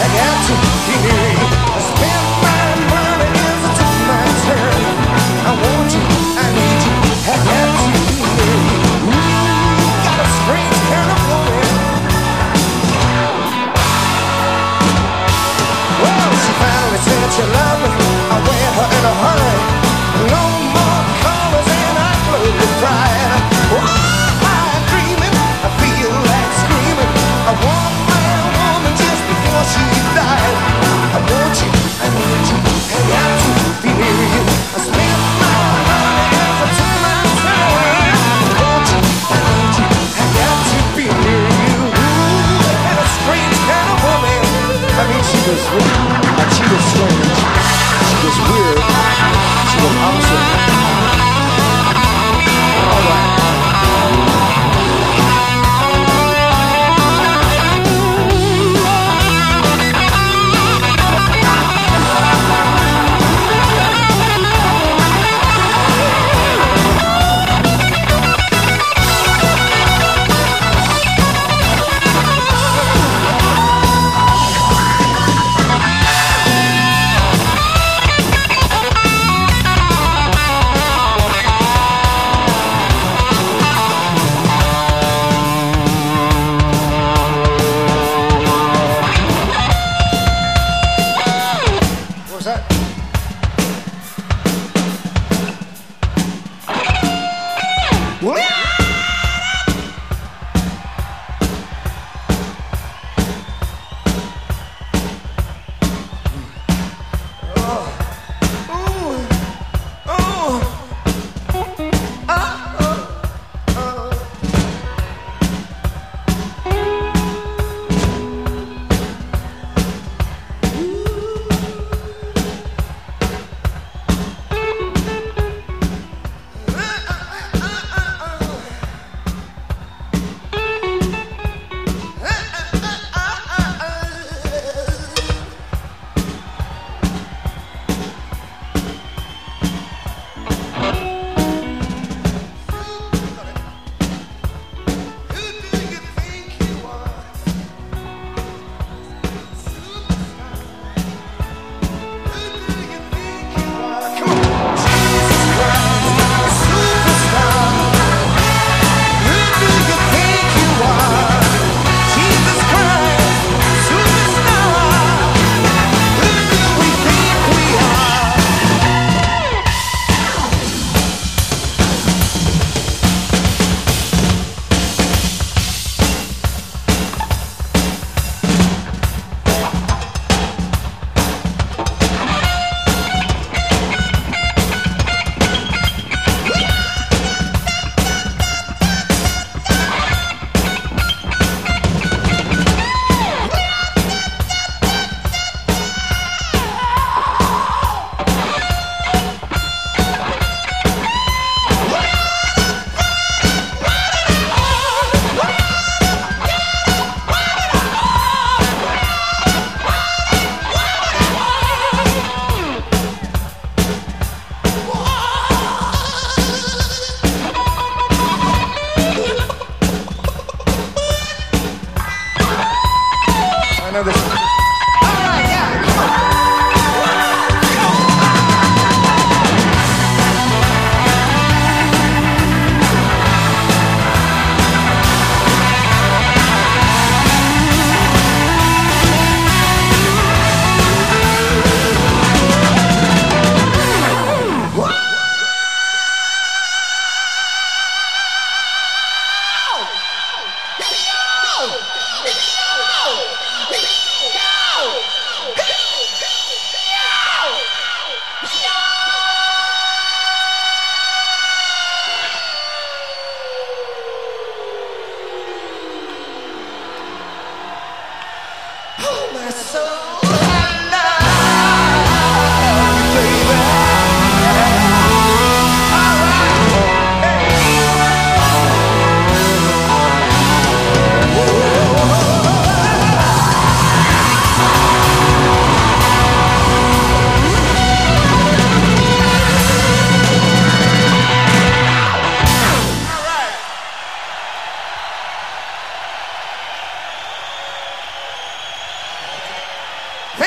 I got to hear you. I spent my money as I took my turn. I want you, I need you, I got to hear you. Ooh, got a strange kind of woman. Well, she finally said she loved me. I went her in a hurry. No more colors and I closed the pride. Oh, I'm dreaming, I feel like screaming. I want my woman just before she died. I want you, I need you, I got to be near you. I spent my money as I took my turn. I want you, I need you, I got to be near you. Ooh, and a strange kind of woman. I mean, she was strange, she was weird, she was awesome. All right.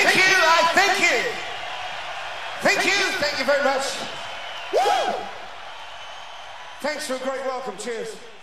Thank you. Thank you. Thank you. Thank you very much. Woo! Thanks for a great welcome. Cheers.